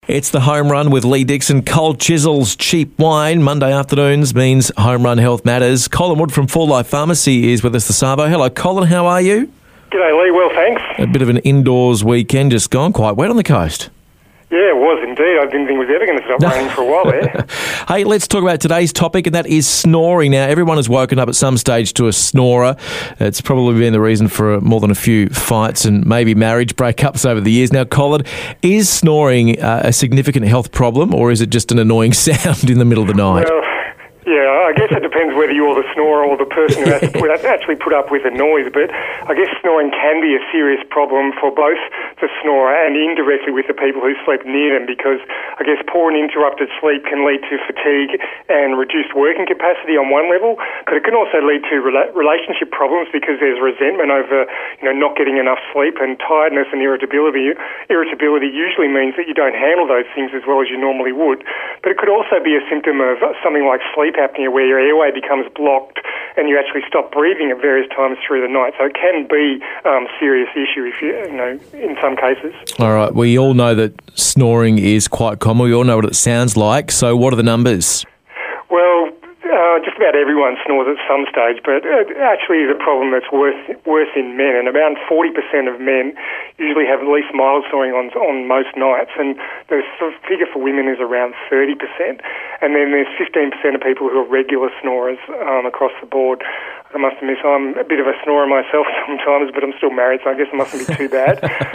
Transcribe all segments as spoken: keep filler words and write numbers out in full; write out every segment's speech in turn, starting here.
It's the Home Run with Lee Dixon. Cold Chisel's Cheap Wine. Monday afternoons means Home Run Health Matters. Colin Wood from Full Life Pharmacy is with us this Savo. Hello, Colin. How are you? G'day, Lee. Well, thanks. A bit of an indoors weekend just gone. Quite wet on the coast. Yeah, it was indeed. I didn't think it was ever going to stop raining for a while there. Hey, let's talk about today's topic, and that is snoring. Now, everyone has woken up at some stage to a snorer. It's probably been the reason for more than a few fights and maybe marriage breakups over the years. Now, Colin, is snoring uh, a significant health problem, or is it just an annoying sound in the middle of the night? Well, yeah, I guess it depends whether you're the snorer or the person who has to put, actually put up with the noise, but I guess snoring can be a serious problem for both the snorer and indirectly with the people who sleep near them, because I guess poor and interrupted sleep can lead to fatigue and reduced working capacity on one level, but it can also lead to rela- relationship problems because there's resentment over, you know, not getting enough sleep, and tiredness and irritability. Irritability usually means that you don't handle those things as well as you normally would, but it could also be a symptom of something like sleep apnea, where your airway becomes blocked and you actually stop breathing at various times through the night. So it can be um, a serious issue if you, you know, in some cases. All right, we all know that snoring is quite common. We all know what it sounds like. So what are the numbers? Well, Uh, just about everyone snores at some stage, but uh, actually the problem that's worse, worse in men, and about forty percent of men usually have at least mild snoring on, on most nights, and the figure for women is around thirty percent. And then there's fifteen percent of people who are regular snorers um, across the board. I must admit, I'm a bit of a snorer myself sometimes, but I'm still married, so I guess it mustn't be too bad.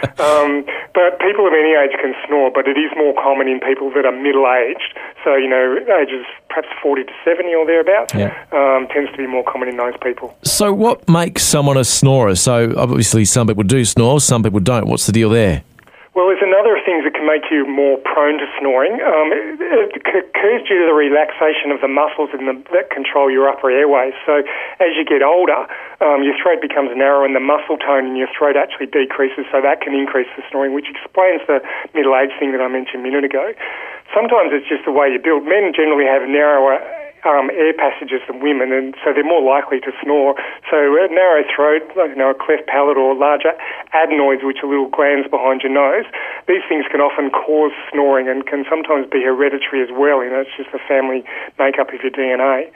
um, but people of any age can snore, but it is more common in people that are middle-aged. So, you know, ages perhaps forty to seventy or thereabouts, yeah. um, tends to be more common in those people. So what makes someone a snorer? So obviously some people do snore, some people don't. What's the deal there? Well, there's a number of things that can make you more prone to snoring. Um, it, it occurs due to the relaxation of the muscles in the, that control your upper airways. So as you get older, um, your throat becomes narrow and the muscle tone in your throat actually decreases, so that can increase the snoring, which explains the middle age thing that I mentioned a minute ago. Sometimes it's just the way you're built. Men generally have narrower Um, air passages than women, and so they're more likely to snore. So a narrow throat, like, you know, a cleft palate, or larger adenoids, which are little glands behind your nose, these things can often cause snoring and can sometimes be hereditary as well. You know, it's just the family makeup of your D N A.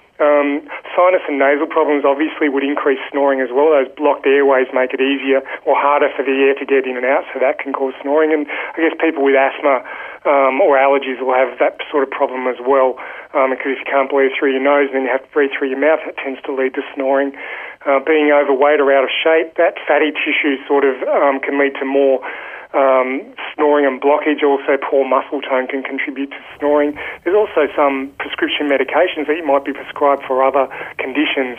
Um, sinus and nasal problems obviously would increase snoring as well. Those blocked airways make it easier or harder for the air to get in and out, so that can cause snoring. And I guess people with asthma um, or allergies will have that sort of problem as well, um, because if you can't breathe through your nose and then you have to breathe through your mouth, that tends to lead to snoring. Uh, being overweight or out of shape, that fatty tissue sort of um, can lead to more Um, snoring and blockage. Also, poor muscle tone can contribute to snoring. There's also some prescription medications that you might be prescribed for other conditions,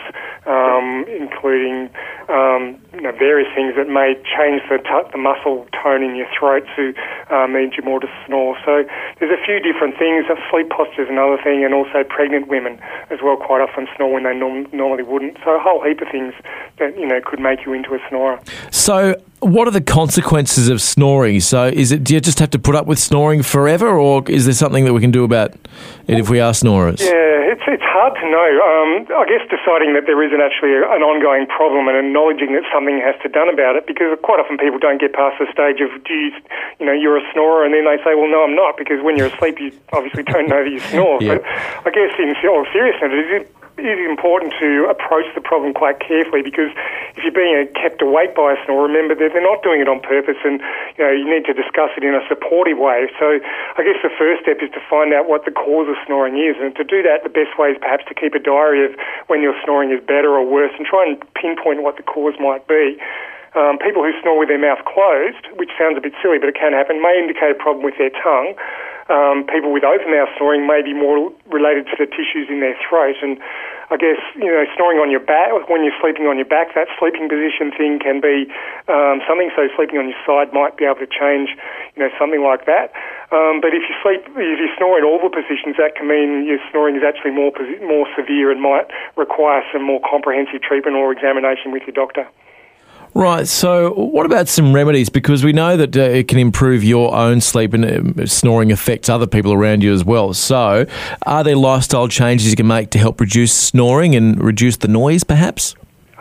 um, including um, you know, various things that may change the, t- the muscle tone in your throat to uh, lead you more to snore. So there's a few different things. Sleep posture is another thing, and also pregnant women as well quite often snore when they norm- normally wouldn't. So a whole heap of things that, you know, could make you into a snorer. So what are the consequences of snoring? So is it, do you just have to put up with snoring forever, or is there something that we can do about it if we are snorers? Yeah, it's it's hard to know. Um, I guess deciding that there isn't actually a, an ongoing problem and acknowledging that something has to be done about it, because quite often people don't get past the stage of, do you, you know, you're a snorer, and then they say, well, no, I'm not, because when you're asleep, you obviously don't know that you snore. Yeah. But I guess in all seriousness, it is it is important to approach the problem quite carefully, because if you're being kept awake by a snore, remember that they're not doing it on purpose, and you know you need to discuss it in a supportive way. So I guess the first step is to find out what the cause of snoring is, and to do that, the best way is perhaps to keep a diary of when your snoring is better or worse, and try and pinpoint what the cause might be. Um, people who snore with their mouth closed, which sounds a bit silly, but it can happen, may indicate a problem with their tongue. Um, people with open mouth snoring may be more related to the tissues in their throat, and I guess, you know, snoring on your back, when you're sleeping on your back, that sleeping position thing can be um, something, so sleeping on your side might be able to change, you know, something like that. Um, but if you sleep, if you snore in all the positions, that can mean your snoring is actually more more severe and might require some more comprehensive treatment or examination with your doctor. Right, so what about some remedies? Because we know that uh, it can improve your own sleep, and uh, snoring affects other people around you as well. So are there lifestyle changes you can make to help reduce snoring and reduce the noise, perhaps?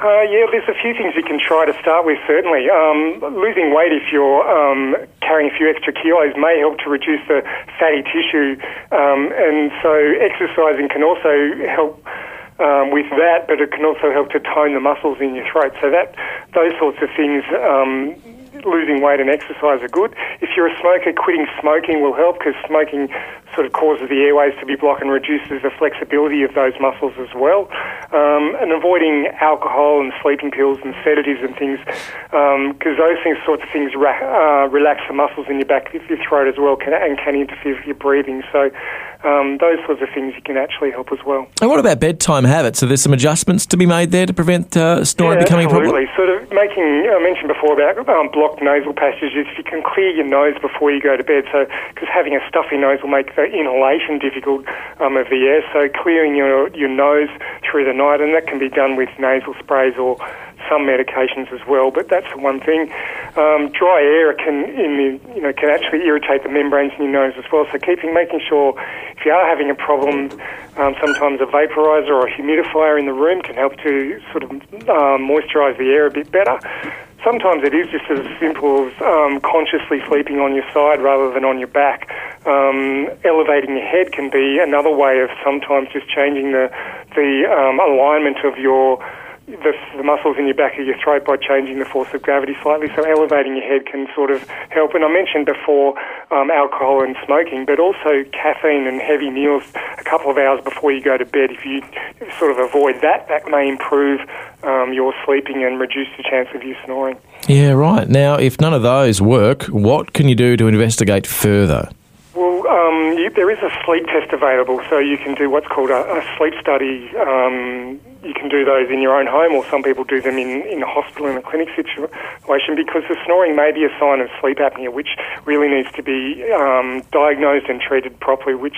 Uh, yeah, there's a few things you can try to start with, certainly. Um, losing weight, if you're um, carrying a few extra kilos, may help to reduce the fatty tissue. Um, and so exercising can also help um, with that, but it can also help to tone the muscles in your throat. So that those sorts of things, um, losing weight and exercise are good. If you're a smoker, quitting smoking will help, because smoking sort of causes the airways to be blocked and reduces the flexibility of those muscles as well. Um, and avoiding alcohol and sleeping pills and sedatives and things, because um, those things, sorts of things ra- uh, relax the muscles in your back of your throat as well, can, and can interfere with your breathing. So um, those sorts of things you can actually help as well. And what about bedtime habits? Are there some adjustments to be made there to prevent uh, snoring yeah, becoming absolutely. a problem? Sort of making, I mentioned before about um, blocked nasal passages. If you can clear your nose before you go to bed, so because having a stuffy nose will make the inhalation difficult um, of the air, so clearing your, your nose through the night, and that can be done with nasal sprays or some medications as well, but that's the one thing. Um, dry air can, in the, you know, can actually irritate the membranes in your nose as well. So keeping, making sure if you are having a problem, um, sometimes a vaporizer or a humidifier in the room can help to sort of um, moisturise the air a bit better. Sometimes it is just as simple as um, consciously sleeping on your side rather than on your back. Um, elevating your head can be another way of sometimes just changing the the um, alignment of your The, the muscles in your back of your throat by changing the force of gravity slightly. So elevating your head can sort of help. And I mentioned before um, alcohol and smoking, but also caffeine and heavy meals a couple of hours before you go to bed. If you sort of avoid that, that may improve um, your sleeping and reduce the chance of you snoring. Yeah, right. Now, if none of those work, what can you do to investigate further? Well, um, you, there is a sleep test available, so you can do what's called a, a sleep study. Um, you can do those in your own home, or some people do them in, in a hospital, in a clinic situation, because the snoring may be a sign of sleep apnea, which really needs to be um, diagnosed and treated properly, which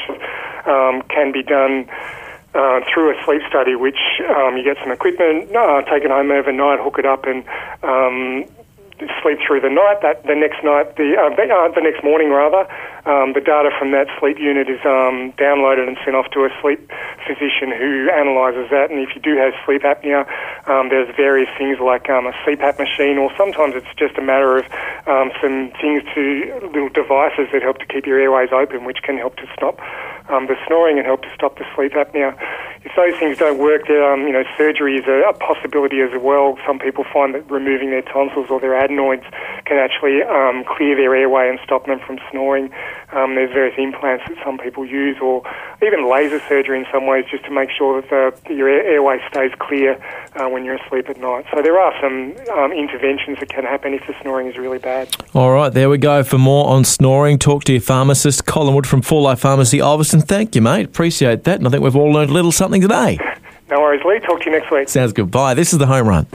um, can be done uh, through a sleep study, which um, you get some equipment, uh, take it home overnight, hook it up, and um, sleep through the night. That the next night, the uh, the, uh, the next morning rather, um, the data from that sleep unit is um, downloaded and sent off to a sleep physician who analyses that. And if you do have sleep apnea, um, there's various things like um, a C PAP machine, or sometimes it's just a matter of um, some things to little devices that help to keep your airways open, which can help to stop um, the snoring and help to stop the sleep apnea. If those things don't work, um, you know, surgery is a, a possibility as well. Some people find that removing their tonsils or their adenoids can actually um, clear their airway and stop them from snoring. Um, there's various implants that some people use, or even laser surgery in some ways, just to make sure that the, your air, airway stays clear uh, when you're asleep at night. So there are some um, interventions that can happen if the snoring is really bad. All right, there we go. For more on snoring, talk to your pharmacist, Colin Wood from four Life Pharmacy, Ulverstone. Thank you, mate. Appreciate that. And I think we've all learned a little something today. No worries, Lee. Talk to you next week. Sounds good. Bye. This is The Home Run.